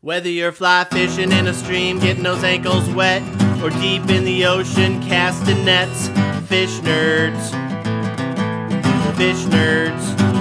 Whether you're fly fishing in a stream, getting those ankles wet, or deep in the ocean casting nets, fish nerds. Fish nerds.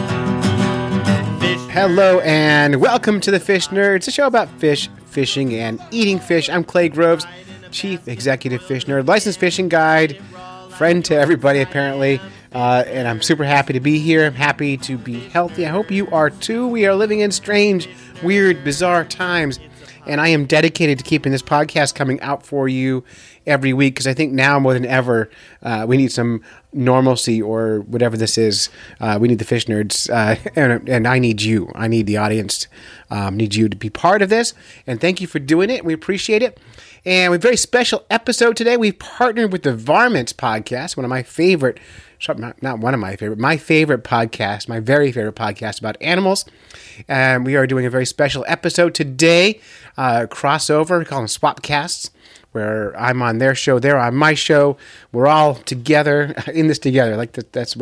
Fish nerds. Hello and welcome to the Fish Nerds, a show about fish, fishing, and eating fish. I'm Clay Groves, Chief Executive Fish Nerd, licensed fishing guide, friend to everybody apparently, and I'm super happy to be here. I'm happy to be healthy. I hope you are too. We are living in strange, weird, bizarre times, and I am dedicated to keeping this podcast coming out for you every week because I think now more than ever we need some normalcy or whatever this is. We need the Fish Nerds, and I need you. I need the audience. Need you to be part of this, and thank you for doing it. We appreciate it. And we have a very special episode today. We've partnered with the Varmints podcast, one of my favorite, not one of my favorite, my favorite podcast, my very favorite podcast about animals. And we are doing a very special episode today, crossover. We call them Swapcasts, where I'm on their show, they're on my show. We're all together in this together. That's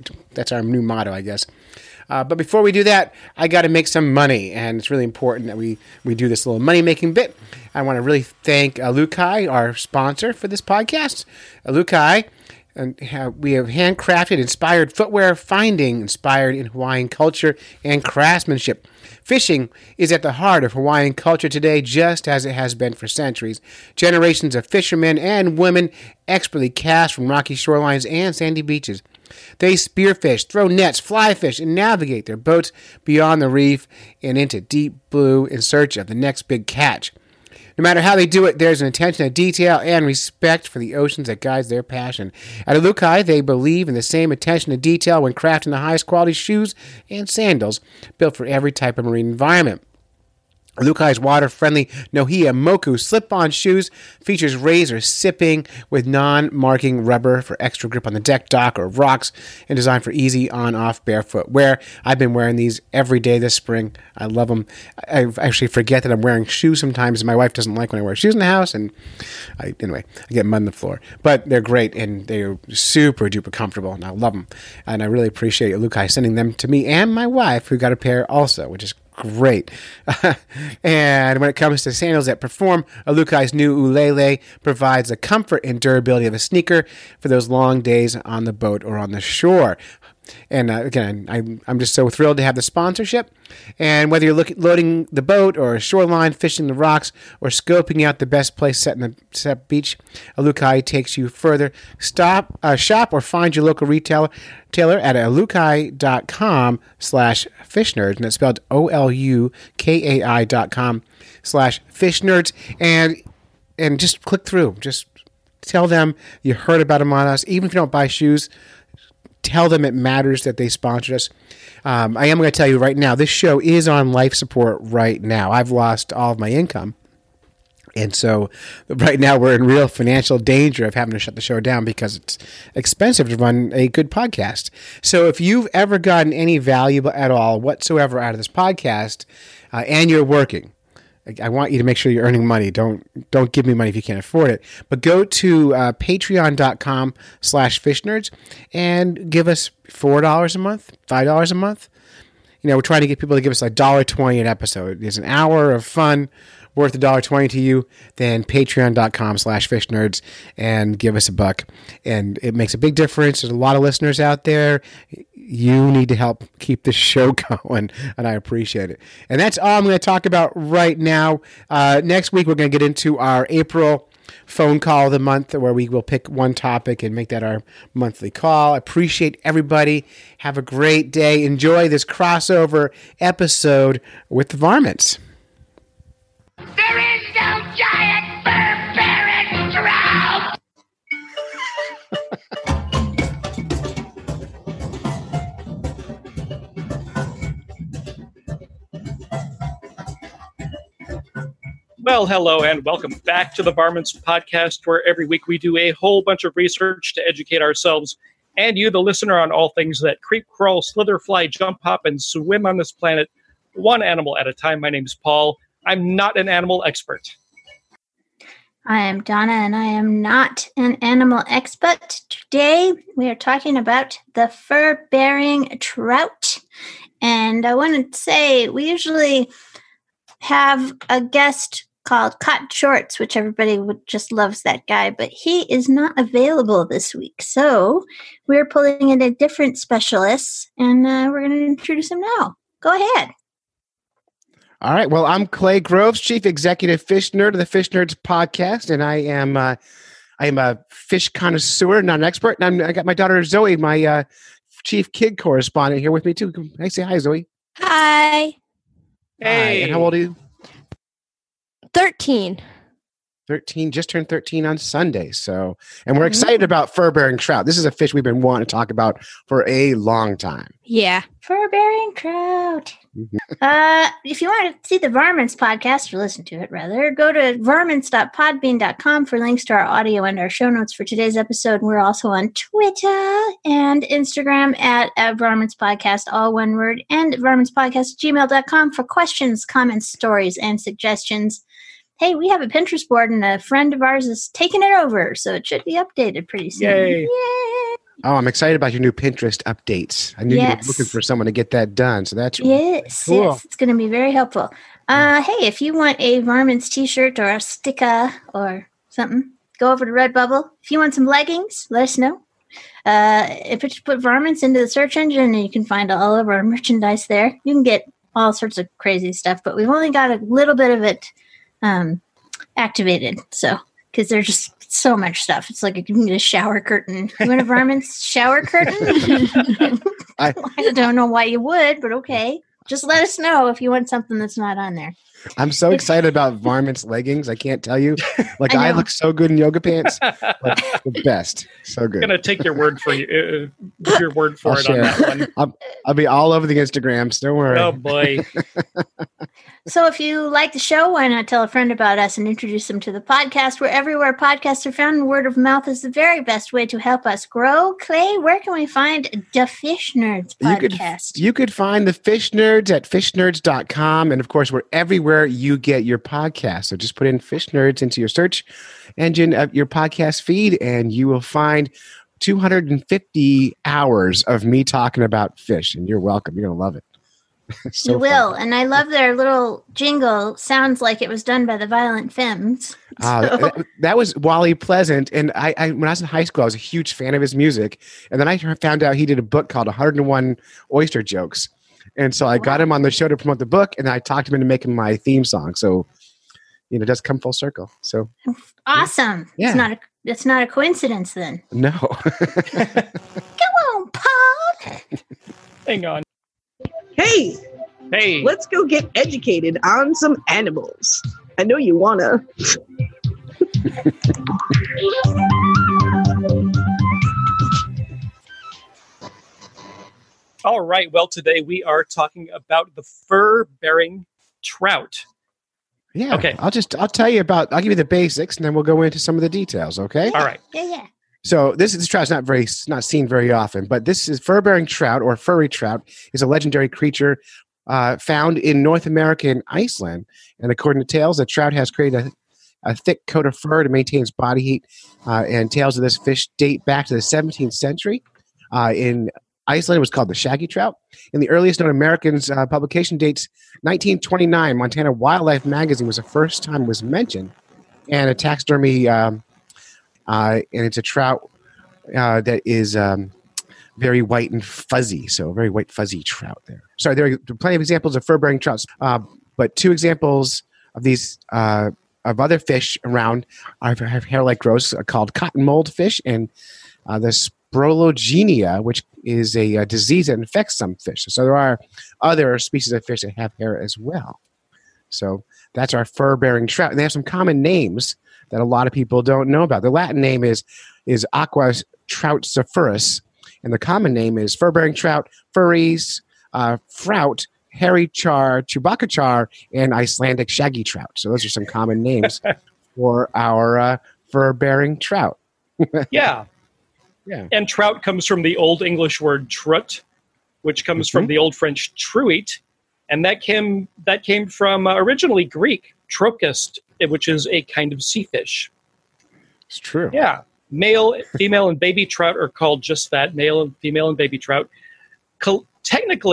our new motto, I guess. But before we do that, I got to make some money, and it's really important that we do this little money-making bit. I want to really thank Alukai, our sponsor for this podcast. Alukai, and we have handcrafted, inspired footwear, inspired in Hawaiian culture and craftsmanship. Fishing is at the heart of Hawaiian culture today, just as it has been for centuries. Generations of fishermen and women expertly cast from rocky shorelines and sandy beaches. They spearfish, throw nets, fly fish, and navigate their boats beyond the reef and into deep blue in search of the next big catch. No matter how they do it, there's an attention to detail and respect for the oceans that guides their passion. At Alukai, they believe in the same attention to detail when crafting the highest quality shoes and sandals built for every type of marine environment. Alukai's water-friendly Nohea Moku slip-on shoes features razor-sipping with non-marking rubber for extra grip on the deck, dock, or rocks, and designed for easy on-off barefoot wear. I've been wearing these every day this spring. I love them. I actually forget that I'm wearing shoes sometimes. My wife doesn't like when I wear shoes in the house, and I get mud on the floor. But they're great, and they're super-duper comfortable, and I love them. And I really appreciate Alukai sending them to me and my wife, who got a pair also, which is great. And when it comes to sandals that perform, Alukai's new Ulele provides the comfort and durability of a sneaker for those long days on the boat or on the shore. And again, I'm just so thrilled to have the sponsorship. And whether you're loading the boat or a shoreline, fishing the rocks, or scoping out the best place set in the beach, Alukai takes you further. Shop or find your local retailer at alukai.com/fishnerds, and it's spelled OLUKAI.com/fishnerds. And just click through. Just tell them you heard about them on us. Even if you don't buy shoes, tell them it matters that they sponsored us. I am going to tell you right now, this show is on life support right now. I've lost all of my income. And so right now we're in real financial danger of having to shut the show down because it's expensive to run a good podcast. So if you've ever gotten any value at all whatsoever out of this podcast, and you're working, I want you to make sure you're earning money. Don't give me money if you can't afford it. But go to patreon.com/fishnerds and give us $4 a month, $5 a month. We're trying to get people to give us $1.20 an episode. It's an hour of fun worth $1.20 to you. Then patreon.com/fishnerds and give us $1. And it makes a big difference. There's a lot of listeners out there. You need to help keep this show going, and I appreciate it. And that's all I'm going to talk about right now. Next week, we're going to get into our April phone call of the month, where we will pick one topic and make that our monthly call. I appreciate everybody. Have a great day. Enjoy this crossover episode with the Varmints. There is no giant fur-bearing trout! Well, hello, and welcome back to the Varmints podcast, where every week we do a whole bunch of research to educate ourselves and you, the listener, on all things that creep, crawl, slither, fly, jump, hop, and swim on this planet, one animal at a time. My name's Paul. I'm not an animal expert. I am Donna, and I am not an animal expert. Today, we are talking about the fur-bearing trout. And I want to say, we usually have a guest called Cotton Shorts, which everybody just loves that guy, but he is not available this week. So we're pulling in a different specialist, and we're going to introduce him now. Go ahead. All right. Well, I'm Clay Groves, Chief Executive Fish Nerd of the Fish Nerds podcast, and I am a fish connoisseur, not an expert. And I got my daughter Zoe, my Chief Kid Correspondent, here with me too. Can I say hi, Zoe? Hi. Hi. And how old are you? 13. 13, just turned 13 on Sunday. So, and we're excited about fur-bearing trout. This is a fish we've been wanting to talk about for a long time. Yeah. Fur-bearing trout. If you want to see the Varmints podcast, or listen to it rather, go to varmints.podbean.com for links to our audio and our show notes for today's episode. We're also on Twitter and Instagram at Varmints Podcast, all one word, and varmintspodcast@gmail.com for questions, comments, stories, and suggestions. Hey, we have a Pinterest board, and a friend of ours is taking it over, so it should be updated pretty soon. Yay. Yay! Oh, I'm excited about your new Pinterest updates. I knew you were looking for someone to get that done, so that's cool. Yes, it's going to be very helpful. Hey, if you want a Varmints t-shirt or a sticker or something, go over to Redbubble. If you want some leggings, let us know. If you just put Varmints into the search engine, and you can find all of our merchandise there. You can get all sorts of crazy stuff, but we've only got a little bit of it activated, so because there's just so much stuff. It's like you can get a shower curtain. You want a Varmints shower curtain? I don't know why you would, but okay. Just let us know if you want something that's not on there. I'm so excited about Varmints leggings. I can't tell you. Like, I look so good in yoga pants. Like, the best. So good. I'm going to take your word for your word for it on that one. I'll be all over the Instagrams. Don't worry. Oh, boy. So if you like the show, why not tell a friend about us and introduce them to the podcast? We're everywhere podcasts are found, and word of mouth is the very best way to help us grow. Clay, where can we find the Fish Nerds podcast? You could find the Fish Nerds at fishnerds.com. And, of course, we're everywhere you get your podcast. So just put in Fish Nerds into your search engine of your podcast feed, and you will find 250 hours of me talking about fish. And you're welcome. You're going to love it. So you will. And I love their little jingle. Sounds like it was done by the Violent Femmes. That was Wally Pleasant. And I when I was in high school, I was a huge fan of his music. And then I found out he did a book called 101 Oyster Jokes. And so I got him on the show to promote the book, and I talked him into making my theme song. So, it does come full circle. So awesome. Yeah. It's not a coincidence then. No. Go on, Paul. Hang on. Hey, let's go get educated on some animals. I know you wanna. All right. Well, today we are talking about the fur-bearing trout. Yeah. Okay. I'll tell you I'll give you the basics, and then we'll go into some of the details. Okay. All right. Yeah. So this trout's not seen very often, but this is fur-bearing trout, or furry trout, is a legendary creature found in North America and Iceland. And according to tales, the trout has created a thick coat of fur to maintain its body heat. And tales of this fish date back to the 17th century. In Iceland, it was called the shaggy trout. And the earliest known American's publication dates 1929. Montana Wildlife Magazine was the first time it was mentioned. And a taxidermy... and it's a trout that is very white and fuzzy. So a very white, fuzzy trout there. Sorry, there are plenty of examples of fur-bearing trouts. But two examples of these of other fish around have hair-like growths called cotton mold fish and the Sprologenia, which is a disease that infects some fish. So there are other species of fish that have hair as well. So that's our fur-bearing trout. And they have some common names that a lot of people don't know about. The Latin name is Aqua troutziphorus, and the common name is fur-bearing trout, furries, frout, hairy char, chewbacca char, and Icelandic shaggy trout. So those are some common names for our fur-bearing trout. Yeah. And trout comes from the Old English word trut, which comes from the Old French truite, and that came from originally Greek trochus, which is a kind of sea fish. It's true. Yeah. Male, female, and baby trout are called just that, male and female and baby trout. Technically,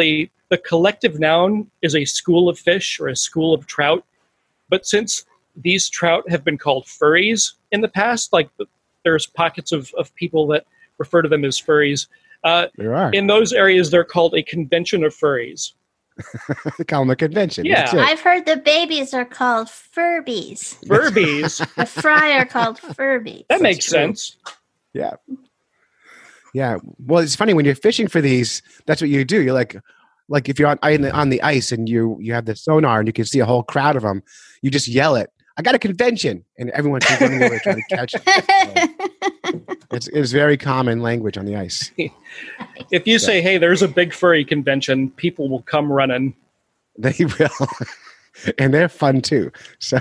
the collective noun is a school of fish or a school of trout. But since these trout have been called furries in the past, like there's pockets of people that refer to them as furries. There are. In those areas, they're called a convention of furries. They call them a convention. Yeah. I've heard the babies are called Furbies. Furbies? The fry are called Furbies. That makes sense. Yeah. Yeah. Well, it's funny when you're fishing for these, that's what you do. You're like if you're on the ice and you have the sonar and you can see a whole crowd of them, you just yell it, "I got a convention," and everyone's running over trying to catch it. It's very common language on the ice. If you say, "Hey, there's a big furry convention," people will come running. They will. And they're fun too. So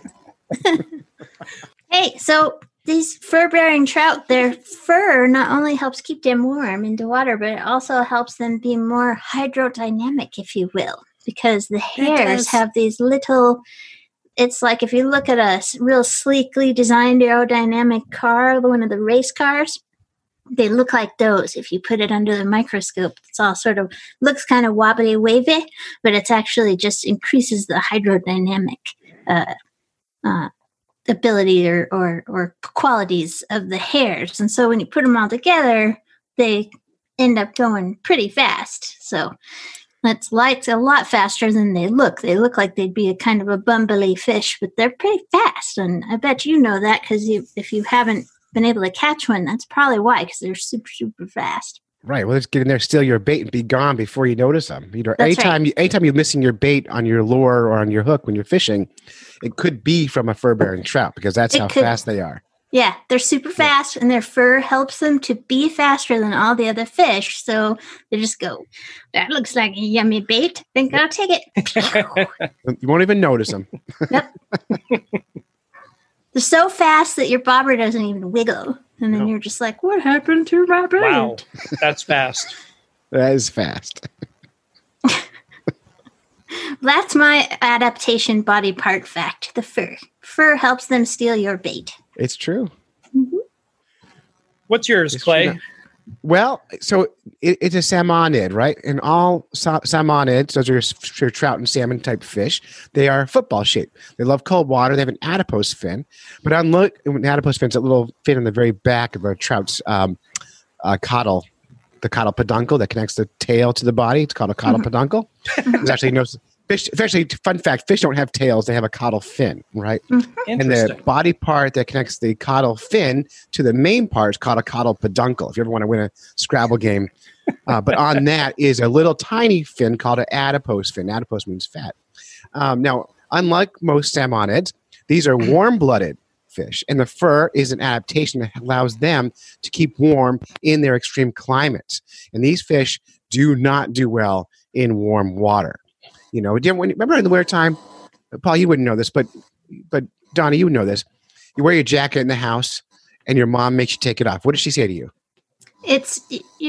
Hey, so these fur-bearing trout, their fur not only helps keep them warm in the water, but it also helps them be more hydrodynamic, if you will, because the hairs have these little... It's like if you look at a real sleekly designed aerodynamic car, one of the race cars, they look like those. If you put it under the microscope, it's all sort of looks kind of wobbly wavy, but it's actually just increases the hydrodynamic ability or qualities of the hairs. And so when you put them all together, they end up going pretty fast. So that's a lot faster than they look. They look like they'd be a kind of a bumbly fish, but they're pretty fast. And I bet you know that because if you haven't been able to catch one, that's probably why, because they're super, super fast. right. Well, let's get in there, steal your bait, and be gone before you notice them. Anytime you're missing your bait on your lure or on your hook when you're fishing, it could be from a fur-bearing trout because that's how fast they are. Yeah, they're super fast, and their fur helps them to be faster than all the other fish. So they just go, "That looks like a yummy bait. Think I'll take it." You won't even notice them. Yep. They're so fast that your bobber doesn't even wiggle. And then you're just like, "What happened to my bait?" Wow, that's fast. That is fast. That's my adaptation body part fact, the fur. Fur helps them steal your bait. It's true. Mm-hmm. What's yours, Clay? Well, so it's a salmonid, right? And all salmonids, those are your trout and salmon type fish, they are football shaped. They love cold water. They have an adipose fin. But unlike an adipose fin, it's a little fin on the very back of a trout's caudal, the caudal peduncle that connects the tail to the body. It's called a caudal peduncle. There's actually no fish. Actually, fun fact: fish don't have tails; they have a caudal fin, right? And the body part that connects the caudal fin to the main part is called a caudal peduncle. If you ever want to win a Scrabble game, but on that is a little tiny fin called an adipose fin. Adipose means fat. Now, unlike most salmonids, these are warm-blooded fish, and the fur is an adaptation that allows them to keep warm in their extreme climates. And these fish do not do well in warm water. You know, remember in the wintertime, Paul, you wouldn't know this, but Donnie, you would know this. You wear your jacket in the house, and your mom makes you take it off. What does she say to you? It's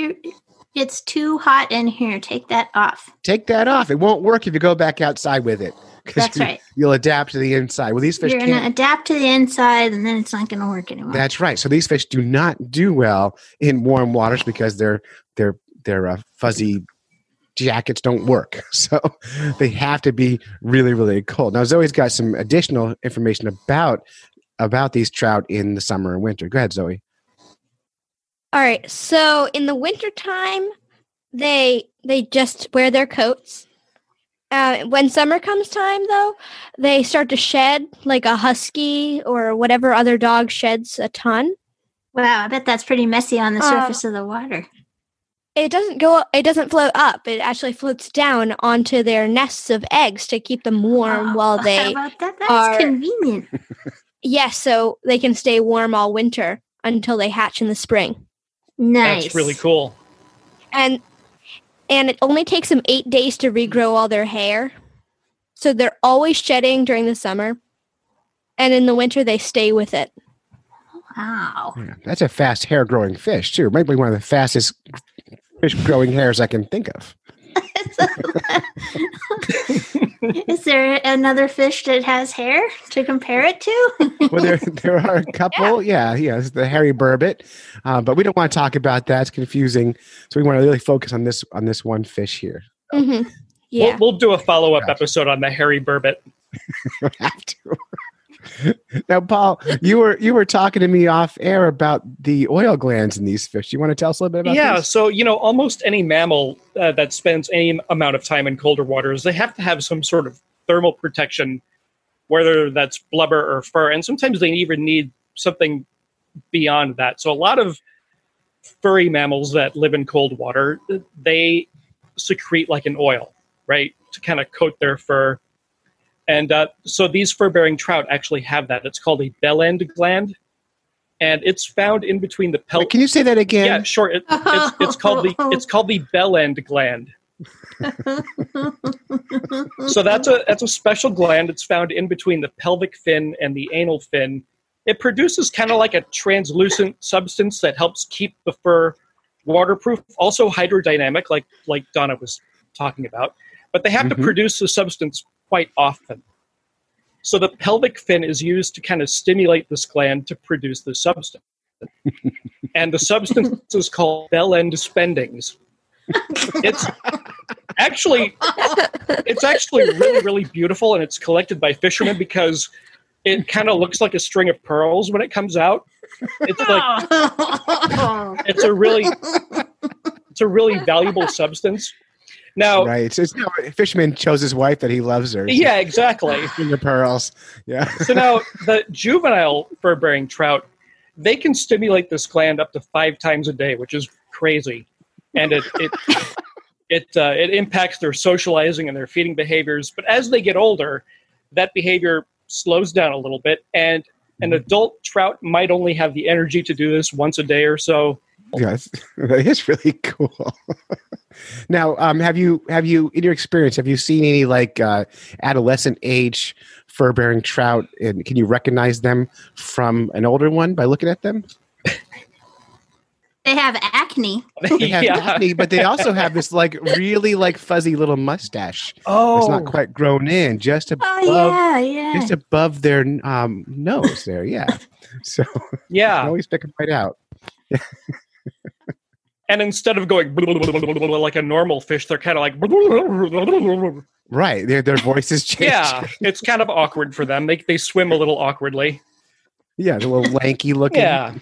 too hot in here. Take that off. Take that off. It won't work if you go back outside with it. That's right. You'll adapt to the inside. Well, these fish You're going to adapt to the inside, and then it's not going to work anymore. That's right. So these fish do not do well in warm waters because their fuzzy jackets don't work. So they have to be really, really cold. Now, Zoe's got some additional information about these trout in the summer and winter. Go ahead, Zoe. All right. So in the wintertime, they just wear their coats. When summer comes time, though, they start to shed like a husky or whatever other dog sheds a ton. Wow, I bet that's pretty messy on the surface of the water. It doesn't float up. It actually floats down onto their nests of eggs to keep them warm while they how about that? That's convenient. Yes, so they can stay warm all winter until they hatch in the spring. Nice. That's really cool. And it only takes them 8 days to regrow all their hair. So they're always shedding during the summer. And in the winter, they stay with it. Wow. Yeah, that's a fast hair-growing fish, too. It might be one of the fastest fish-growing hairs I can think of. Is there another fish that has hair to compare it to? Well, there are a couple. Yeah, it's the hairy burbot, but we don't want to talk about that. It's confusing. So we want to really focus on this one fish here. Mm-hmm. Yeah. We'll do a follow-up episode on the hairy burbot. We have to. Now, Paul, you were talking to me off air about the oil glands in these fish. You want to tell us a little bit about Yeah, these? so, almost any mammal that spends any amount of time in colder waters, they have to have some sort of thermal protection, whether that's blubber or fur, and sometimes they even need something beyond that. So a lot of furry mammals that live in cold water, they secrete like an oil, right, to kind of coat their fur. And so these fur-bearing trout actually have that. It's called a bell end gland, and it's found in between the pelvic. Can you say that again? Yeah, sure. It's called the bell end gland. So that's a special gland. It's found in between the pelvic fin and the anal fin. It produces kind of like a translucent substance that helps keep the fur waterproof, also hydrodynamic, like Donna was talking about. But they have to produce the substance quite often. So the pelvic fin is used to kind of stimulate this gland to produce the substance. And the substance is called bell end spendings. It's actually really, really beautiful, and it's collected by fishermen because it kind of looks like a string of pearls when it comes out. It's like it's a really valuable substance. Now, right. So a fisherman chose his wife that he loves her. Yeah, exactly. The pearls. Yeah. So now the juvenile fur-bearing trout, they can stimulate this gland up to 5 times a day, which is crazy, and it impacts their socializing and their feeding behaviors. But as they get older, that behavior slows down a little bit, and an adult trout might only have the energy to do this once a day or so. Yes, that is really cool. Now, have you in your experience, have you seen any like adolescent age fur-bearing trout, and can you recognize them from an older one by looking at them? They have acne. They have acne, but they also have this like really like fuzzy little mustache. Oh, it's not quite grown in, just above, just above their nose there. Yeah, so you can always pick them right out. And instead of going like a normal fish, they're kind of like right. Their voices change. Yeah, it's kind of awkward for them. They swim a little awkwardly. Yeah, they're a little lanky looking. Yeah.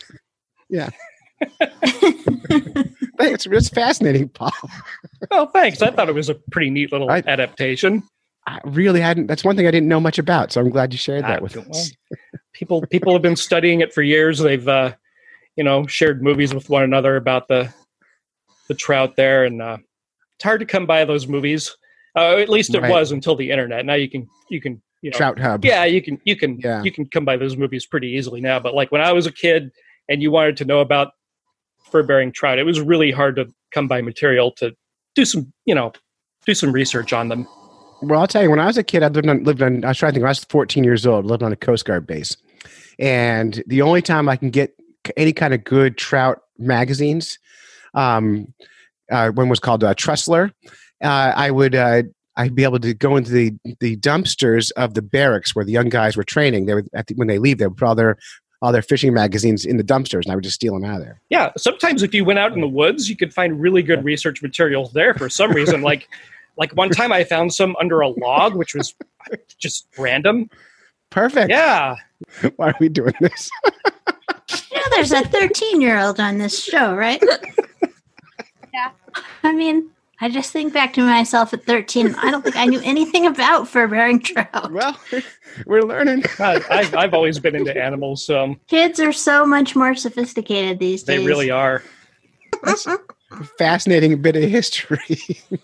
It's fascinating, Paul. Oh, thanks. I thought it was a pretty neat little adaptation. I really hadn't. That's one thing I didn't know much about, so I'm glad you shared that with us. People have been studying it for years. They've shared movies with one another about the trout there, and it's hard to come by those movies. At least it was until the internet. Now you can Trout Hub. Yeah, you can come by those movies pretty easily now. But like when I was a kid and you wanted to know about fur-bearing trout, it was really hard to come by material to do some research on them. Well, I'll tell you, when I was a kid, I lived on. I was trying to think. When I was 14 years old, lived on a Coast Guard base, and the only time I can get any kind of good trout magazines, one was called Trussler. I'd be able to go into the dumpsters of the barracks where the young guys were training. They would when they leave, they would put all their fishing magazines in the dumpsters, and I would just steal them out of there. Yeah, sometimes if you went out in the woods, you could find really good research materials there for some reason. Like one time I found some under a log, which was just random. Perfect. Yeah. Why are we doing this? There's a 13-year-old on this show, right? Yeah. I mean, I just think back to myself at 13. I don't think I knew anything about fur-bearing trout. Well, we're learning. I've always been into animals. So kids are so much more sophisticated these days. They really are. That's a fascinating bit of history.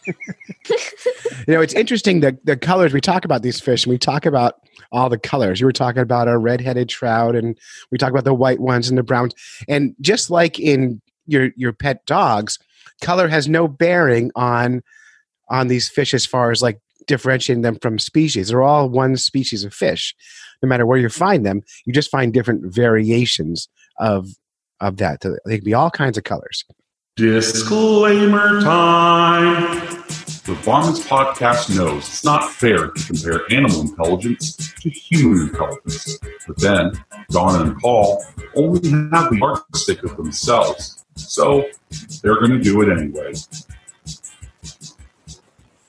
It's interesting the colors. We talk about these fish, and we talk about all the colors. You were talking about a red-headed trout, and we talk about the white ones and the browns. And just like in your pet dogs, color has no bearing on these fish as far as like differentiating them from species. They're all one species of fish. No matter where you find them, you just find different variations of that. They can be all kinds of colors. Disclaimer time. The Varmints Podcast knows it's not fair to compare animal intelligence to human intelligence. But then, Donna and Paul only have the yardstick of themselves. So, they're going to do it anyway.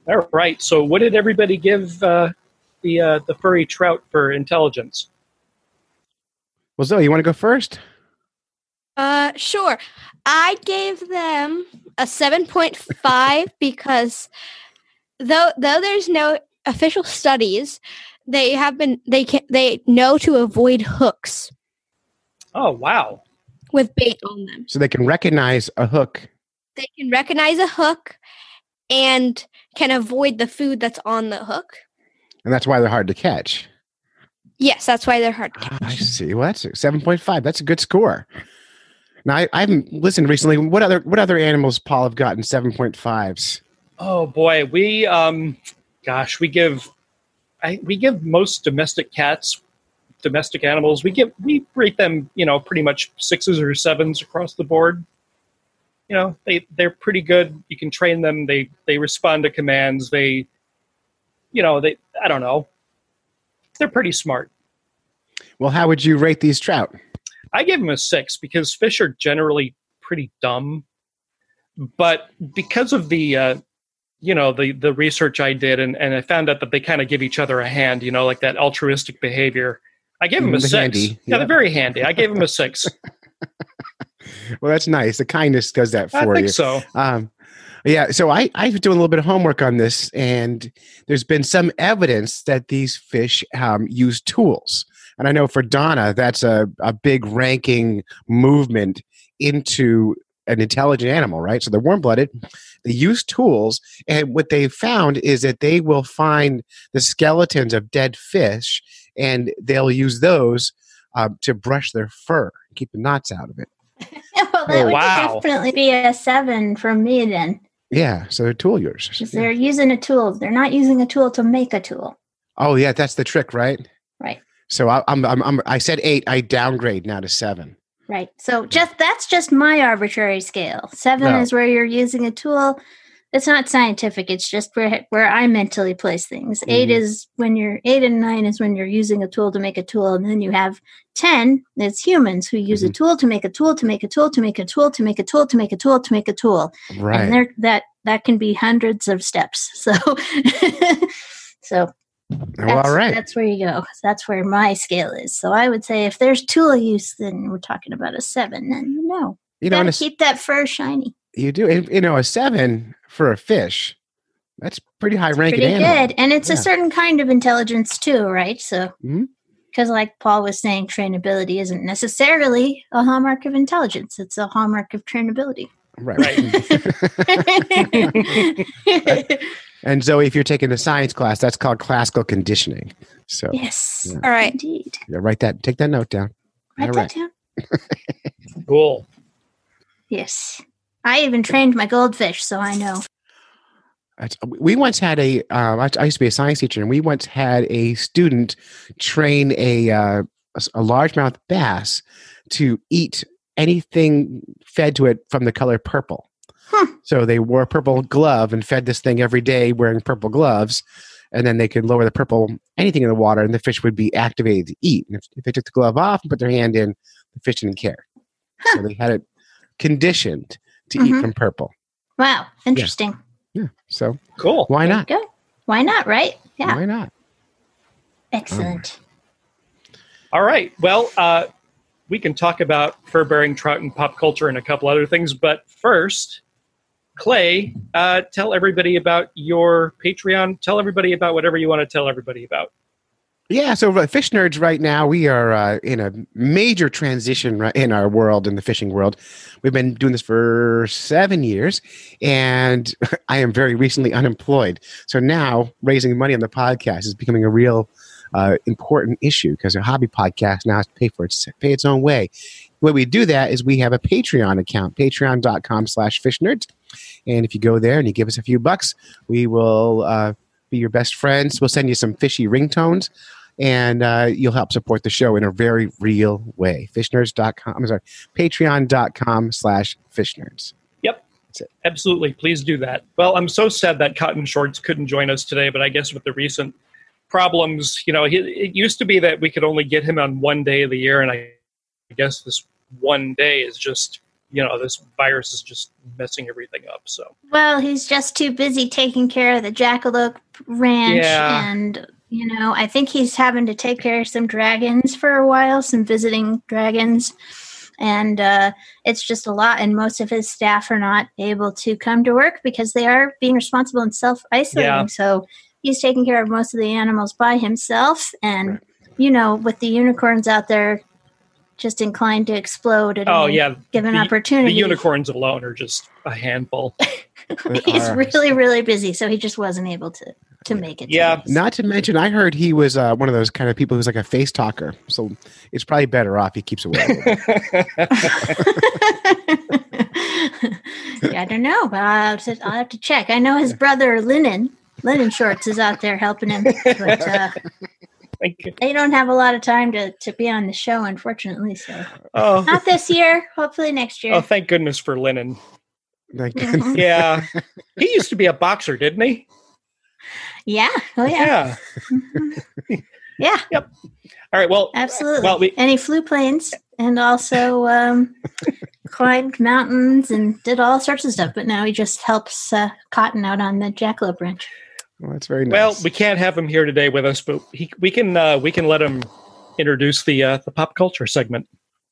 All right. So what did everybody give the furry trout for intelligence? Well, Zoe, you want to go first? Sure. I gave them a 7.5 because though there's no official studies, they know to avoid hooks. Oh, wow. With bait on them. So they can recognize a hook. They can recognize a hook and can avoid the food that's on the hook. And that's why they're hard to catch. Yes, that's why they're hard to catch. I see. Well, that's 7.5. That's a good score. Now, I haven't listened recently. What other animals, Paul, have gotten 7.5s? Oh boy, we give most domestic cats, domestic animals. We rate them, pretty much 6s or 7s across the board. They're pretty good. You can train them. They respond to commands. I don't know. They're pretty smart. Well, how would you rate these trout? I give them a 6 because fish are generally pretty dumb. But because of the the research I did, and I found out that they kind of give each other a hand, like that altruistic behavior. I gave them a 6. Handy. Yeah, they're very handy. I gave them a 6. Well, that's nice. The kindness does that for you. I think so. Yeah, so I was doing a little bit of homework on this, and there's been some evidence that these fish use tools. And I know for Donna, that's a big ranking movement into an intelligent animal, right? So they're warm-blooded. They use tools, and what they found is that they will find the skeletons of dead fish, and they'll use those to brush their fur, keep the knots out of it. Well, that would definitely be a 7 from me then. Yeah, so they're tool users. Because they're using a tool. They're not using a tool to make a tool. Oh yeah, that's the trick, right? Right. So I said 8. I downgrade now to 7. Right. So that's just my arbitrary scale. 7 is where you're using a tool. It's not scientific. It's just where I mentally place things. 8 is when 8 and 9 is when you're using a tool to make a tool, and then you have 10. It's humans who use a tool to make a tool to make a tool to make a tool to make a tool to make a tool to make a tool. Right. And that can be hundreds of steps. So all right. That's where you go. That's where my scale is. So I would say if there's tool use, then we're talking about a 7. Then you gotta keep that fur shiny. You do, a 7 for a fish. That's pretty high ranking. Pretty good, and it's a certain kind of intelligence too, right? So, because like Paul was saying, trainability isn't necessarily a hallmark of intelligence; it's a hallmark of trainability. Right. And Zoe, if you're taking a science class, that's called classical conditioning. So yes, all right, indeed. Yeah, take that note down. Write that down. Cool. Yes, I even trained my goldfish, so I know. We once had I used to be a science teacher, and we once had a student train a largemouth bass to eat anything fed to it from the color purple. So they wore a purple glove and fed this thing every day wearing purple gloves, and then they could lower the anything in the water, and the fish would be activated to eat. And if they took the glove off and put their hand in, the fish didn't care. So they had it conditioned to eat from purple. Wow, interesting. Yeah. So cool. Why not? Go. Why not? Right? Yeah. Why not? Excellent. All right. Well, we can talk about fur-bearing trout and pop culture and a couple other things, but first, Clay, tell everybody about your Patreon. Tell everybody about whatever you want to tell everybody about. Yeah, so Fish Nerds right now, we are in a major transition in our world, in the fishing world. We've been doing this for 7 years, and I am very recently unemployed. So now raising money on the podcast is becoming a real important issue because a hobby podcast now has to pay its own way. The way we do that is we have a Patreon account, patreon.com/fishnerds. And if you go there and you give us a few bucks, we will be your best friends. We'll send you some fishy ringtones, and you'll help support the show in a very real way. Patreon.com/fishnerds. Yep. That's it. Absolutely. Please do that. Well, I'm so sad that Cotton Shorts couldn't join us today, but I guess with the recent problems, it used to be that we could only get him on one day of the year, and I guess this one day is just this virus is just messing everything up. So well, he's just too busy taking care of the Jackalope Ranch, Yeah. and I think he's having to take care of some dragons for a while, some visiting dragons, and it's just a lot. And most of his staff are not able to come to work because they are being responsible and self-isolating. Yeah. So he's taking care of most of the animals by himself, and with the unicorns out there just inclined to explode at any given opportunity. The unicorns alone are just a handful. He's really, really busy, so he just wasn't able to make it. Yeah. Not to mention, I heard he was one of those kind of people who's like a face talker. So it's probably better off he keeps away a little bit. Yeah, I don't know, but I'll have to check. I know his brother Lennon Shorts is out there helping him, but they don't have a lot of time to be on the show, unfortunately. So not this year. Hopefully next year. Oh, thank goodness for Lennon. Mhm. Yeah. He used to be a boxer, didn't he? Yeah. Oh, yeah. Yeah. Yeah. Yep. All right. Well, absolutely. Well, and he flew planes and also climbed mountains and did all sorts of stuff. But now he just helps Cotton out on the Jackalope Ranch. Well, that's very nice. Well, we can't have him here today with us, but we can let him introduce the pop culture segment.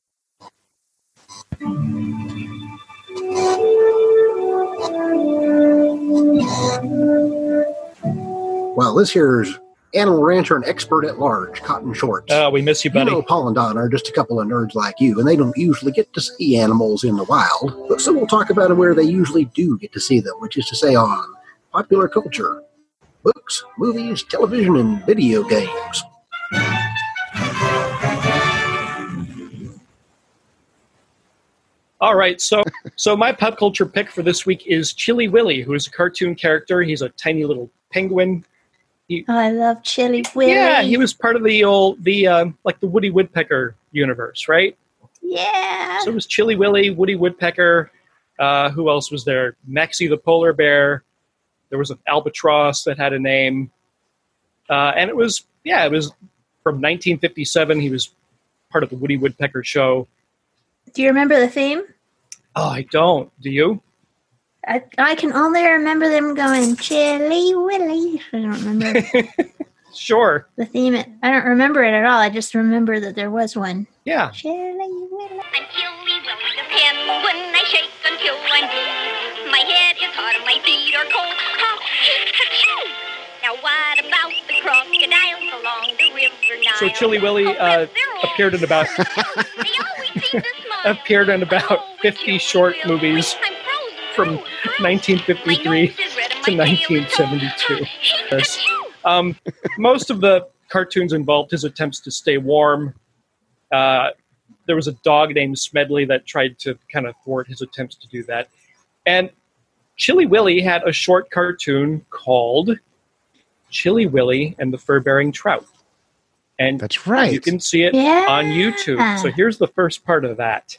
Well, this here's animal rancher and expert at large, Cotton Shorts. Oh, we miss you, buddy. Paul and Don are just a couple of nerds like you, and they don't usually get to see animals in the wild. But so we'll talk about where they usually do get to see them, which is to say on popular culture, books, movies, television, and video games. All right, so my pop culture pick for this week is Chilly Willy, who is a cartoon character. He's a tiny little penguin. I love Chilly Willy. Yeah, he was part of the Woody Woodpecker universe, right? Yeah. So it was Chilly Willy, Woody Woodpecker. Who else was there? Maxie the polar bear. There was an albatross that had a name. And it was from 1957. He was part of the Woody Woodpecker show. Do you remember the theme? Oh, I don't. Do you? I can only remember them going, Chilly Willy. I don't remember Sure. the theme. I don't remember it at all. I just remember that there was one. Yeah. Chilly Willy. I'm Chilly Willy the penguin. I shake until I'm blue. My head is hot and my feet are cold. Ha-choo! Now what about the crocodiles along the river Nile? So Chilly Willy appeared in about appeared in about 50 short movies from 1953 to 1972. Most of the cartoons involved his attempts to stay warm. There was a dog named Smedley that tried to kind of thwart his attempts to do that. And Chilly Willy had a short cartoon called Chilly Willy and the Fur-Bearing Trout. And that's right. You can see it on YouTube. So here's the first part of that.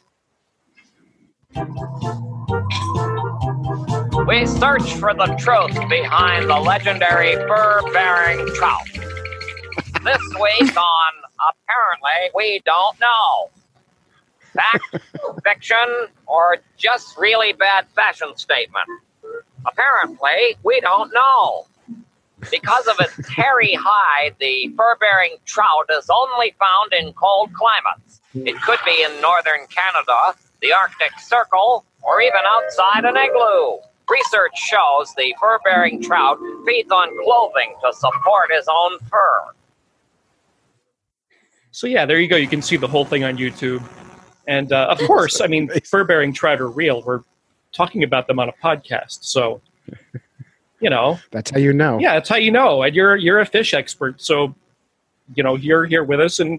We search for the truth behind the legendary fur-bearing trout. This week on Apparently We Don't Know. Fact, fiction, or just really bad fashion statement? Apparently, we don't know. Because of its hairy hide, the fur-bearing trout is only found in cold climates. It could be in northern Canada, the Arctic Circle, or even outside an igloo. Research shows the fur-bearing trout feeds on clothing to support his own fur. So yeah, there you go. You can see the whole thing on YouTube. And of course, I mean, fur-bearing trout are real. We're talking about them on a podcast. So, you know. That's how you know. Yeah, that's how you know. And you're a fish expert. So, you know, you're here with us. And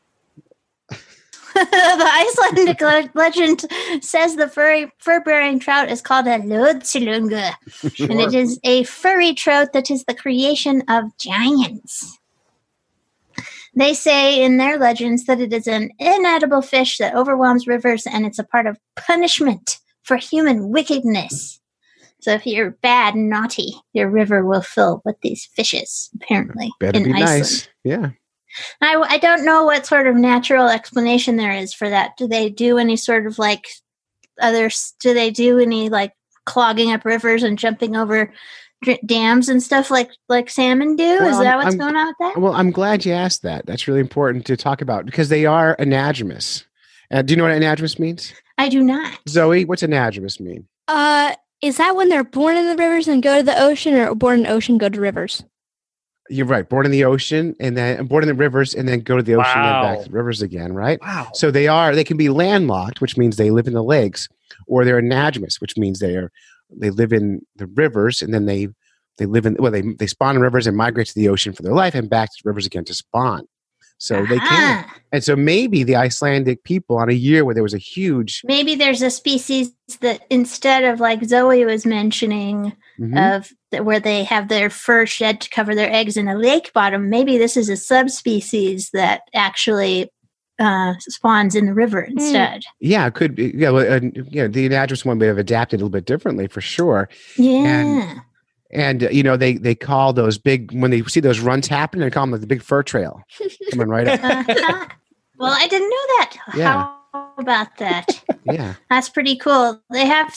the Icelandic legend says the fur-bearing trout is called a lodsilunga, and it is a furry trout that is the creation of giants. They say in their legends that it is an inedible fish that overwhelms rivers, and it's a part of punishment for human wickedness. So if you're bad and naughty, your river will fill with these fishes, apparently, Better in be Iceland. nice. Yeah. I don't know what sort of natural explanation there is for that. Do they do any sort of like others? Do they do any like clogging up rivers and jumping over dams and stuff like salmon do? Well, Is that what's going on with that? Well, I'm glad you asked that. That's really important to talk about because they are anadromous. Do you know what anadromous means? I do not. Zoe, what's anadromous mean? Is that when they're born in the rivers and go to the ocean, or born in the ocean, go to rivers? You're right. Born in the ocean and then born in the rivers and then go to the ocean and back to the rivers again, right? Wow. So they can be landlocked, which means they live in the lakes, or they're anadromous, which means they live in the rivers and then they spawn in rivers and migrate to the ocean for their life and back to the rivers again to spawn. So they can. And so maybe the Icelandic people on a year where there was a huge... Maybe there's a species that instead of like Zoe was mentioning of where they have their fur shed to cover their eggs in a lake bottom, maybe this is a subspecies that actually spawns in the river instead. Yeah, it could be. Yeah, the anadromous one may have adapted a little bit differently for sure. Yeah. And they call those big, when they see those runs happen, they call them like the big fur trail coming right up. Well, I didn't know that. Yeah. How about that? Yeah. That's pretty cool. They have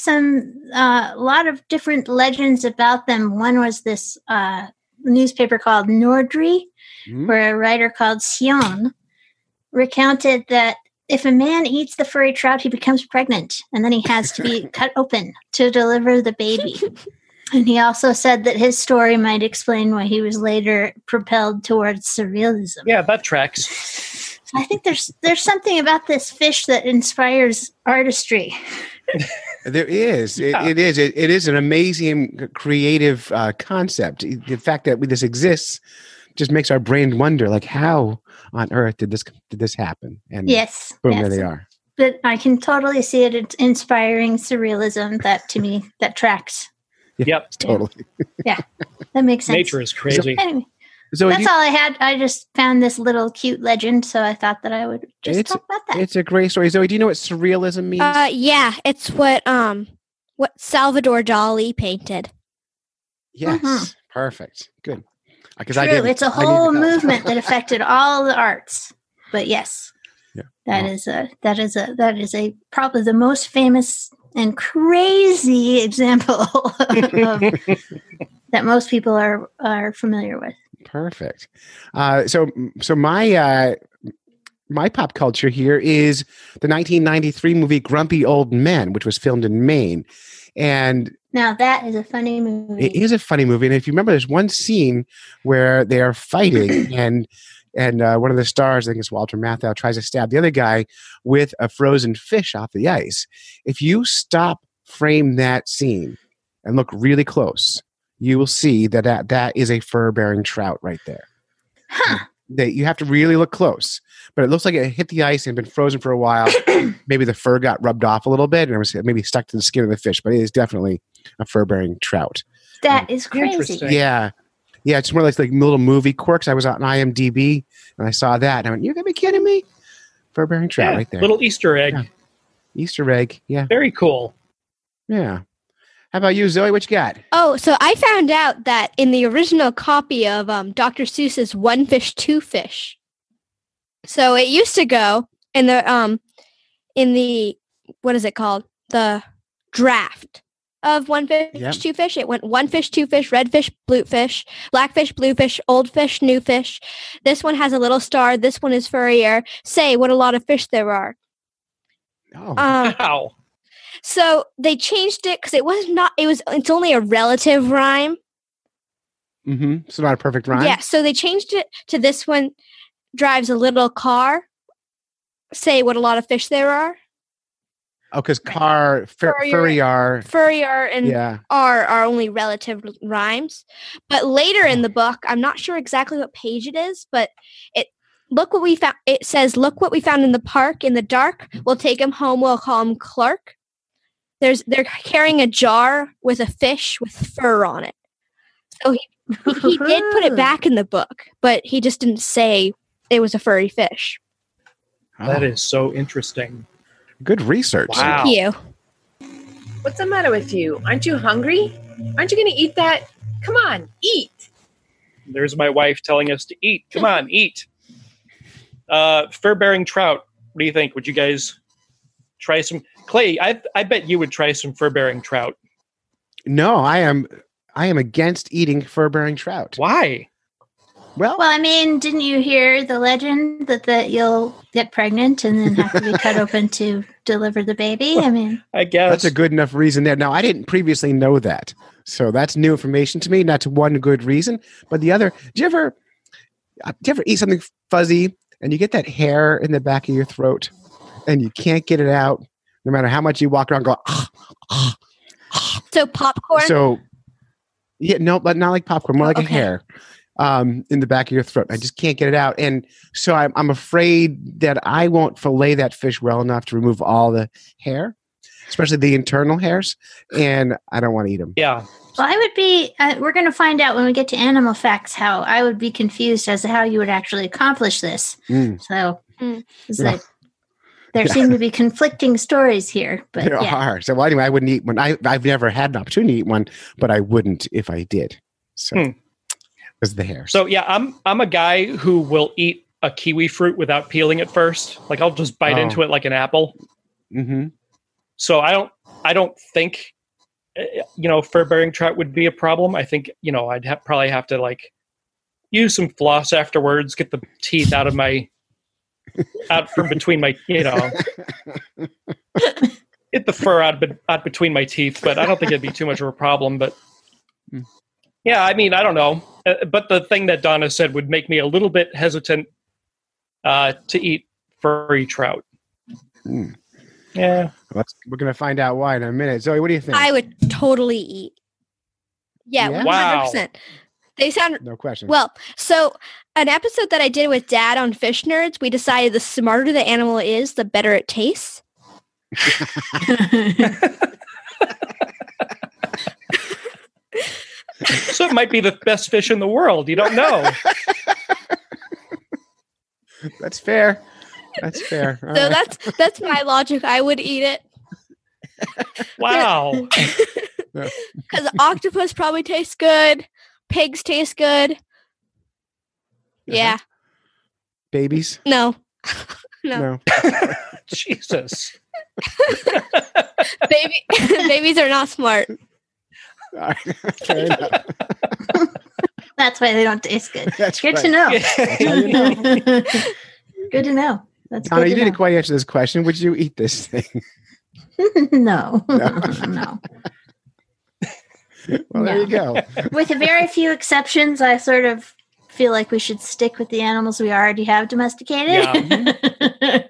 a lot of different legends about them. One was this newspaper called Nordri, where a writer called Sion recounted that if a man eats the furry trout, he becomes pregnant, and then he has to be cut open to deliver the baby. And he also said that his story might explain why he was later propelled towards surrealism. Yeah, that tracks. I think there's something about this fish that inspires artistry. There is. It is an amazing creative concept. The fact that this exists just makes our brain wonder, like, how on earth did this happen? And yes, boom, there they are. But I can totally see it. It's inspiring surrealism. That to me, that tracks. Yep, totally. Yeah, that makes sense. Nature is crazy. So, anyway, that's all I had. I just found this little cute legend, so I thought that I would just talk about that. It's a great story. Zoe, do you know what surrealism means? Yeah, it's what Salvador Dali painted. Yes, perfect, good. Because it's a whole movement that affected all the arts. But yes, that is probably the most famous and crazy example that most people are familiar with. Perfect. So my pop culture here is the 1993 movie Grumpy Old Men, which was filmed in Maine. And now that is a funny movie. It is a funny movie. And if you remember, there's one scene where they are fighting and one of the stars, I think it's Walter Matthau, tries to stab the other guy with a frozen fish off the ice. If you frame that scene and look really close, you will see that is a fur-bearing trout right there. Huh. You have to really look close. But it looks like it hit the ice and been frozen for a while. Maybe the fur got rubbed off a little bit and it was maybe stuck to the skin of the fish. But it is definitely a fur-bearing trout. That is crazy. Yeah. Yeah, it's more like little movie quirks. I was on IMDb and I saw that. And I went, "You're going to be kidding me?" Fur-bearing trout right there. Little Easter egg. Yeah. Easter egg, yeah. Very cool. Yeah. How about you, Zoe? What you got? Oh, so I found out that in the original copy of Dr. Seuss's One Fish, Two Fish. So it used to go in the what is it called? The draft of One Fish, Two Fish. It went one fish, two fish, red fish, blue fish, black fish, blue fish, old fish, new fish. This one has a little star. This one is furrier. Say what a lot of fish there are. Oh, wow. So they changed it because it's only a relative rhyme. Mm-hmm. So not a perfect rhyme. Yeah. So they changed it to this one drives a little car. Say what a lot of fish there are. Oh, because furrier and are only relative rhymes. But later in the book, I'm not sure exactly what page it is, but look what we found. It says, "Look what we found in the park in the dark. We'll take him home. We'll call him Clark." They're carrying a jar with a fish with fur on it. So he did put it back in the book, but he just didn't say it was a furry fish. That is so interesting. Good research. Wow. Thank you. What's the matter with you? Aren't you hungry? Aren't you going to eat that? Come on, eat. There's my wife telling us to eat. Come on, eat. Fur-bearing trout. What do you think? Would you guys try some. Clay, I bet you would try some fur-bearing trout. No, I am against eating fur-bearing trout. Why? Well, I mean, didn't you hear the legend that you'll get pregnant and then have to be cut open to deliver the baby? I mean, I guess that's a good enough reason there. Now, I didn't previously know that, so that's new information to me. That's one good reason. But the other, do you ever eat something fuzzy and you get that hair in the back of your throat and you can't get it out, no matter how much you walk around, So popcorn. So, yeah, no, but not like popcorn, more like a hair. In the back of your throat. I just can't get it out. And so I'm afraid that I won't fillet that fish well enough to remove all the hair, especially the internal hairs. And I don't want to eat them. Yeah. Well, I would be, we're going to find out when we get to animal facts how I would be confused as to how you would actually accomplish this. So it's like, there seem to be conflicting stories here. But there are. So anyway, I wouldn't eat one. I've never had an opportunity to eat one, but I wouldn't if I did. So. Is the hair. So yeah, I'm a guy who will eat a kiwi fruit without peeling it first. Like I'll just bite into it like an apple. Mm-hmm. So I don't think fur-bearing trout would be a problem. I think I'd probably have to like use some floss afterwards, get the teeth out from between my get the fur out between my teeth. But I don't think it'd be too much of a problem. But yeah, I mean, I don't know. But the thing that Donna said would make me a little bit hesitant to eat furry trout. Yeah. We're going to find out why in a minute. Zoe, what do you think? I would totally eat. Yeah, 100%. Wow. They sound... No question. Well, so an episode that I did with Dad on Fish Nerds, we decided the smarter the animal is, the better it tastes. So it might be the best fish in the world. You don't know. That's fair. That's fair. All so right. that's my logic. I would eat it. Wow. Because octopus probably tastes good. Pigs taste good. Yeah. Babies? No. No. Jesus. Babies are not smart. All right. Fair enough. That's why they don't taste good. That's good right. to know. That's how you know. Good to know. That's Donna, good you to didn't know. quite answer this question. Would you eat this thing? No. No. No. Well, there you go. With very few exceptions, I sort of feel like we should stick with the animals we already have domesticated. Yeah.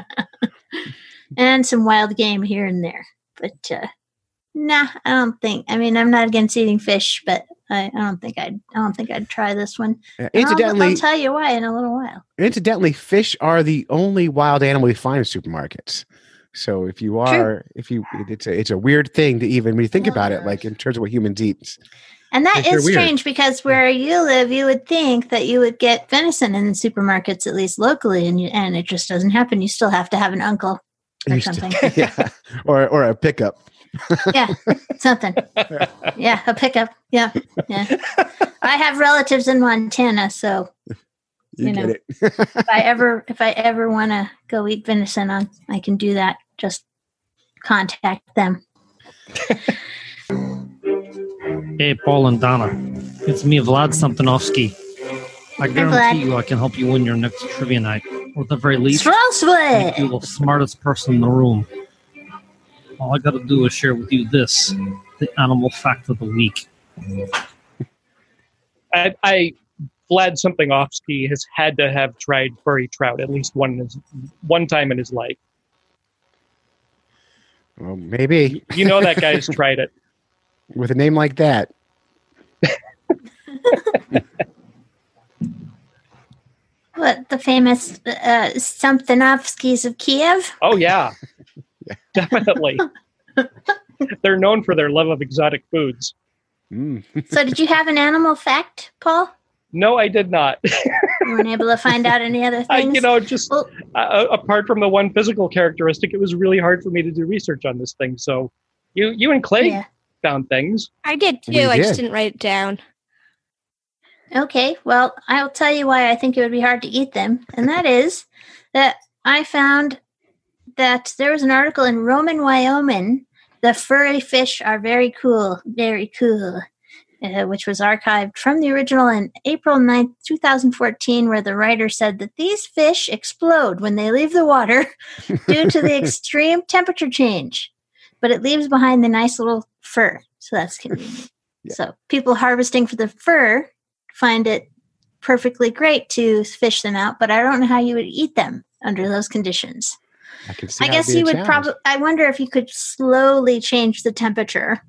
And some wild game here and there. But nah, I don't think. I mean, I'm not against eating fish, but I don't think I'd try this one. Incidentally, I'll tell you why in a little while. Incidentally, fish are the only wild animal we find in supermarkets. So if you are, it's a weird thing to even when you think about it, like in terms of what humans eat. And that They're is weird. strange because where you live, you would think that you would get venison in supermarkets, at least locally, and it just doesn't happen. You still have to have an uncle or something. Yeah, or a pickup. Yeah, something. Yeah, a pickup. Yeah. I have relatives in Montana, so You know, get it. if I ever want to go eat venison, I can do that. Just contact them. Hey, Paul and Donna. It's me, Vlad Samtanovsky. I guarantee you I can help you win your next trivia night. Or at the very least, make you the smartest person in the room. All I got to do is share with you this, the animal fact of the week. Vlad Somethingofsky has had to have tried furry trout at least one time in his life. Well, maybe. You know that guy's tried it. With a name like that. What, the famous Samthanovskys of Kiev? Oh, yeah. Definitely. They're known for their love of exotic foods. So did you have an animal fact, Paul? No, I did not. You weren't able to find out any other things? Apart from the one physical characteristic, it was really hard for me to do research on this thing. So you and Clay found things. I did too. I just didn't write it down. Okay, well, I'll tell you why I think it would be hard to eat them. And that is that I found that there was an article in Roman, Wyoming. The furry fish are very cool, which was archived from the original in April 9th, 2014, where the writer said that these fish explode when they leave the water due to the extreme temperature change, but it leaves behind the nice little fur. So that's convenient. Yeah. So people harvesting for the fur find it perfectly great to fish them out, but I don't know how you would eat them under those conditions. I guess you would probably, I wonder if you could slowly change the temperature.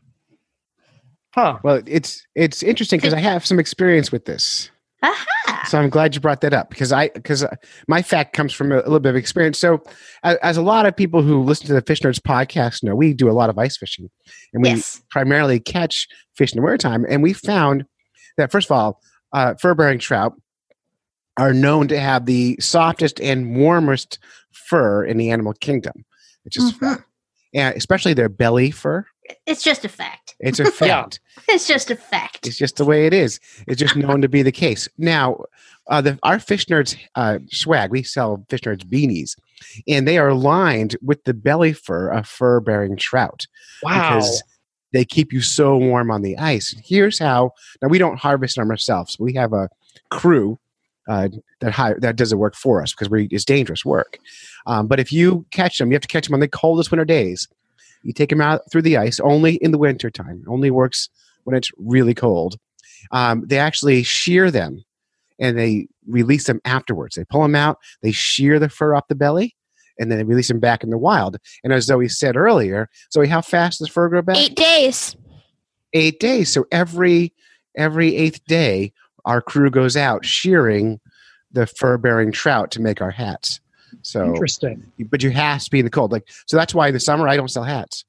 Huh. Well, it's interesting because I have some experience with this. Aha. So I'm glad you brought that up because my fact comes from a little bit of experience. So as a lot of people who listen to the Fish Nerds podcast know, we do a lot of ice fishing, and we primarily catch fish in the wintertime. And we found that, first of all, fur-bearing trout are known to have the softest and warmest fur in the animal kingdom, which is and especially their belly fur. It's just a fact. It's a fact. It's just a fact. It's just the way it is. It's just known to be the case. Now, our Fish Nerds swag, we sell Fish Nerds beanies, and they are lined with the belly fur of fur-bearing trout. Wow. Because they keep you so warm on the ice. Here's how. Now, we don't harvest them ourselves. We have a crew that does the work for us because it's dangerous work. But if you catch them, you have to catch them on the coldest winter days. You take them out through the ice only in the wintertime. Only works when it's really cold. They actually shear them, and they release them afterwards. They pull them out, they shear the fur off the belly, and then they release them back in the wild. And as Zoe said earlier, Zoe, how fast does fur grow back? 8 days. 8 days. So every 8th day, our crew goes out shearing the fur-bearing trout to make our hats. So interesting. But you have to be in the cold. So that's why in the summer I don't sell hats.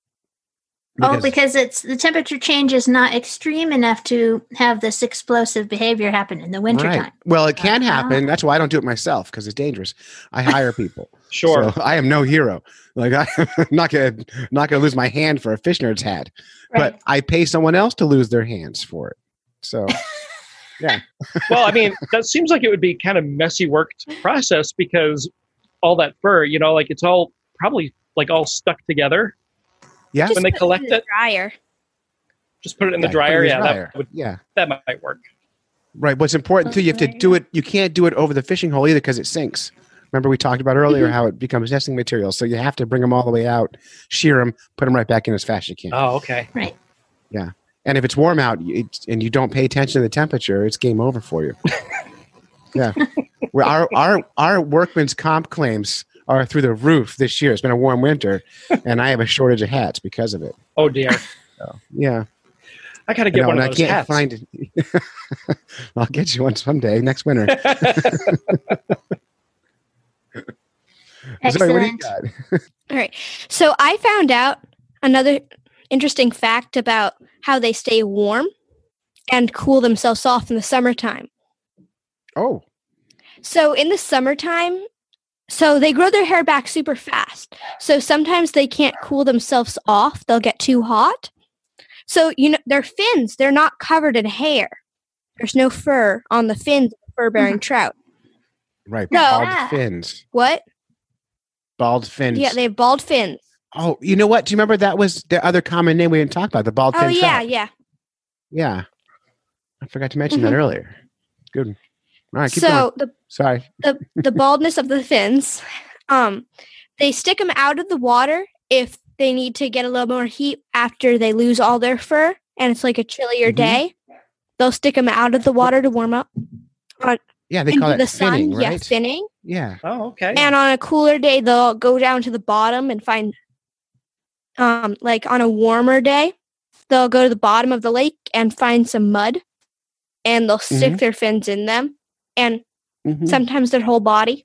Because the temperature change is not extreme enough to have this explosive behavior happen in the wintertime. Right. Well, it can happen. That's why I don't do it myself, because it's dangerous. I hire people. Sure. So I am no hero. I'm not gonna lose my hand for a Fish Nerds hat. Right. But I pay someone else to lose their hands for it. So yeah. Well, I mean, that seems like it would be kind of messy worked process because all that fur, it's all probably all stuck together. Yeah. When they collect it, dryer. Just put it in the dryer. That might work. Right. What's important too, you have to do it. You can't do it over the fishing hole either because it sinks. Remember we talked about earlier how it becomes nesting material. So you have to bring them all the way out, shear them, put them right back in as fast as you can. Oh, okay. Right. Yeah. And if it's warm out and you don't pay attention to the temperature, it's game over for you. Yeah. Well, our workman's comp claims are through the roof this year. It's been a warm winter, and I have a shortage of hats because of it. Oh, dear. So, yeah. I got to get one of those hats. Find it. I'll get you one someday next winter. Sorry, what do you got? All right. So I found out another interesting fact about how they stay warm and cool themselves off in the summertime. Oh. So in the summertime, they grow their hair back super fast. So sometimes they can't cool themselves off. They'll get too hot. So, their fins, they're not covered in hair. There's no fur on the fins of the fur-bearing trout. Right. Bald fins. What? Bald fins. Yeah, they have bald fins. Oh, you know what? Do you remember that was the other common name we didn't talk about, the bald fin trout? Oh, yeah. Yeah. I forgot to mention that earlier. Good. All right, keep going. Sorry. The baldness of the fins, they stick them out of the water if they need to get a little more heat after they lose all their fur, and it's like a chillier day. They'll stick them out of the water to warm up. Yeah, they call it the finning, sun. right? Yeah, finning. Yeah. Oh, okay. And on a cooler day, they'll go down to the bottom and find, on a warmer day, they'll go to the bottom of the lake and find some mud, and they'll stick their fins in them, and sometimes their whole body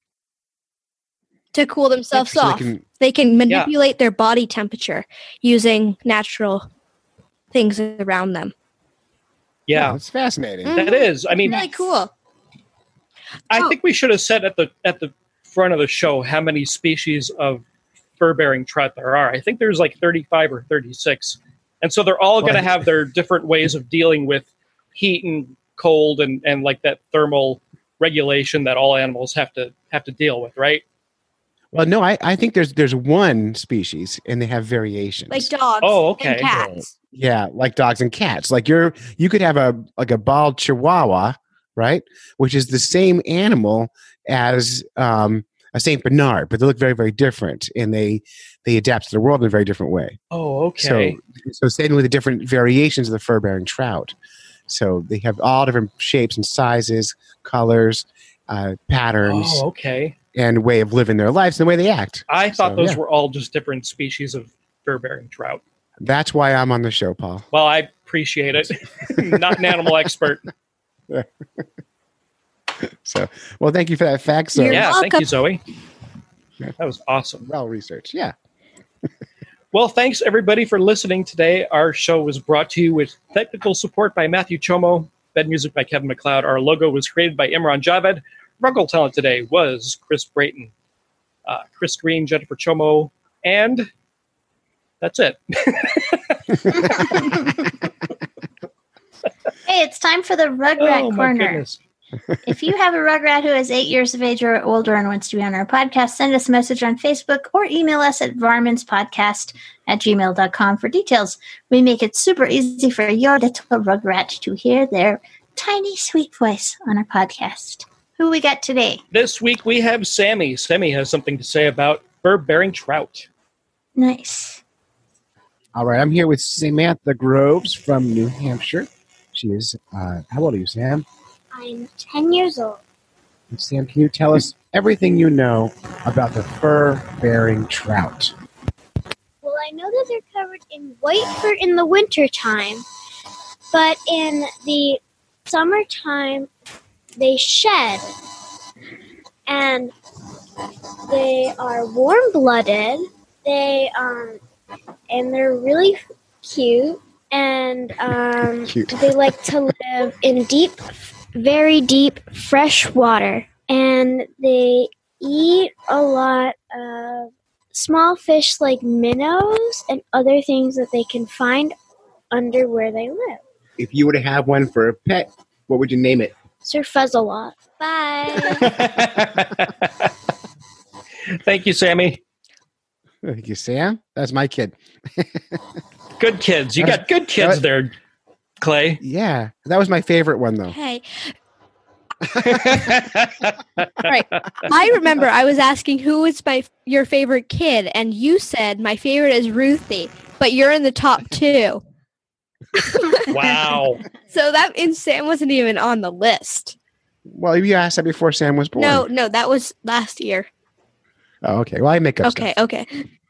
to cool themselves off. They can manipulate their body temperature using natural things around them. Yeah, that's fascinating. That is. I mean, really cool. I think we should have said at the front of the show how many species of fur-bearing trout there are. I think there's 35 or 36, and so they're all going to have their different ways of dealing with heat and cold and that thermal regulation that all animals have to deal with, right? Well, no, I think there's one species and they have variations. Like dogs and cats. Yeah, like dogs and cats. Like you could have a bald Chihuahua, right? Which is the same animal as a Saint Bernard, but they look very, very different, and they adapt to the world in a very different way. Oh, okay. So same with the different variations of the fur-bearing trout. So they have all different shapes and sizes, colors, patterns. Oh, okay. And way of living their lives and the way they act. I thought those were all just different species of fur-bearing trout. That's why I'm on the show, Paul. Well, I appreciate it. Not an animal expert. So, well, thank you for that fact, Zoe. Thank you, Zoe. That was awesome. Well researched, yeah. Well, thanks, everybody, for listening today. Our show was brought to you with technical support by Matthew Chomo, bed music by Kevin MacLeod. Our logo was created by Imran Javed. Ruggles talent today was Chris Brayton, Chris Green, Jennifer Chomo, and that's it. Hey, it's time for the Rugrat Corner. Goodness. If you have a Rugrat who is 8 years of age or older and wants to be on our podcast, send us a message on Facebook or email us at varmintspodcast@gmail.com for details. We make it super easy for your little Rugrat to hear their tiny, sweet voice on our podcast. Who we got today? This week we have Sammy. Sammy has something to say about fur-bearing trout. Nice. All right, I'm here with Samantha Groves from New Hampshire. She is, how old are you, Sam? I'm 10 years old. And Sam, can you tell us everything you know about the fur-bearing trout? Well, I know that they're covered in white fur in the wintertime, but in the summertime, they shed, and they are warm-blooded. And they're really cute, and they like to live in deep, very deep, fresh water, and they eat a lot of small fish like minnows and other things that they can find under where they live. If you were to have one for a pet, what would you name it? Sir Fuzzalot. Bye. Thank you, Sammy. Thank you, Sam. That's my kid. Good kids. You got good kids there, Clay. Yeah. That was my favorite one, though. Hey. Right. I remember I was asking who was your favorite kid, and you said my favorite is Ruthie, but you're in the top 2. Wow. So and Sam wasn't even on the list. Well, you asked that before Sam was born. No, that was last year. Oh, okay. Well, I make up stuff. Okay.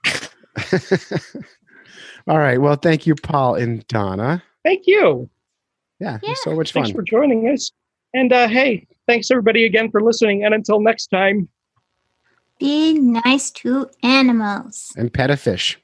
All right. Well, thank you, Paul and Donna. Thank you. Yeah, it was so much fun. Thanks for joining us. And hey, thanks everybody again for listening. And until next time, be nice to animals. And pet a fish.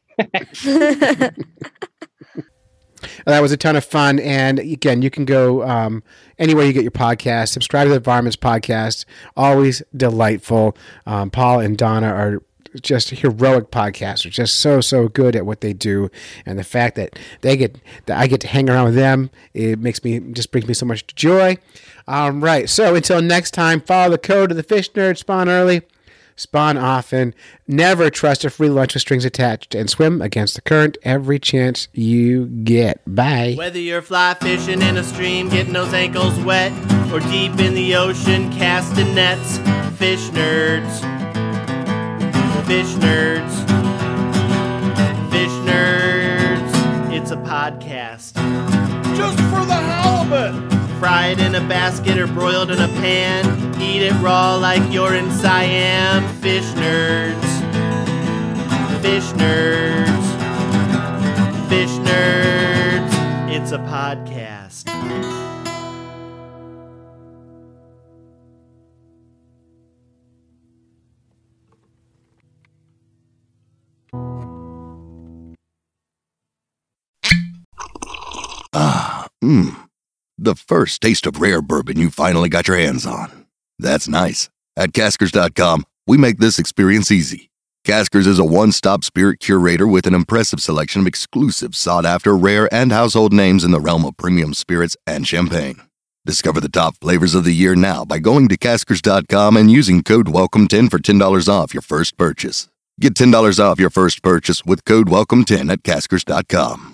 That was a ton of fun. And again, you can go anywhere you get your podcast. Subscribe to the Varmints Podcast. Always delightful. Paul and Donna are just heroic podcasters, just so good at what they do. And the fact that I get to hang around with them, it brings me so much joy. Right. So until next time, follow the code of the Fish Nerd. Spawn early, spawn often, never trust a free lunch with strings attached, and swim against the current every chance you get. Bye. Whether you're fly fishing in a stream, getting those ankles wet, or deep in the ocean casting nets, Fish Nerds. Fish Nerds. Fish Nerds. It's a podcast. Just for the halibut. Fried in a basket or broiled in a pan. Eat it raw like you're in Siam. Fish Nerds. Fish Nerds. Fish Nerds. It's a podcast. The first taste of rare bourbon you finally got your hands on. That's nice. At Caskers.com, we make this experience easy. Caskers is a one-stop spirit curator with an impressive selection of exclusive, sought-after, rare, and household names in the realm of premium spirits and champagne. Discover the top flavors of the year now by going to Caskers.com and using code WELCOME10 for $10 off your first purchase. Get $10 off your first purchase with code WELCOME10 at Caskers.com.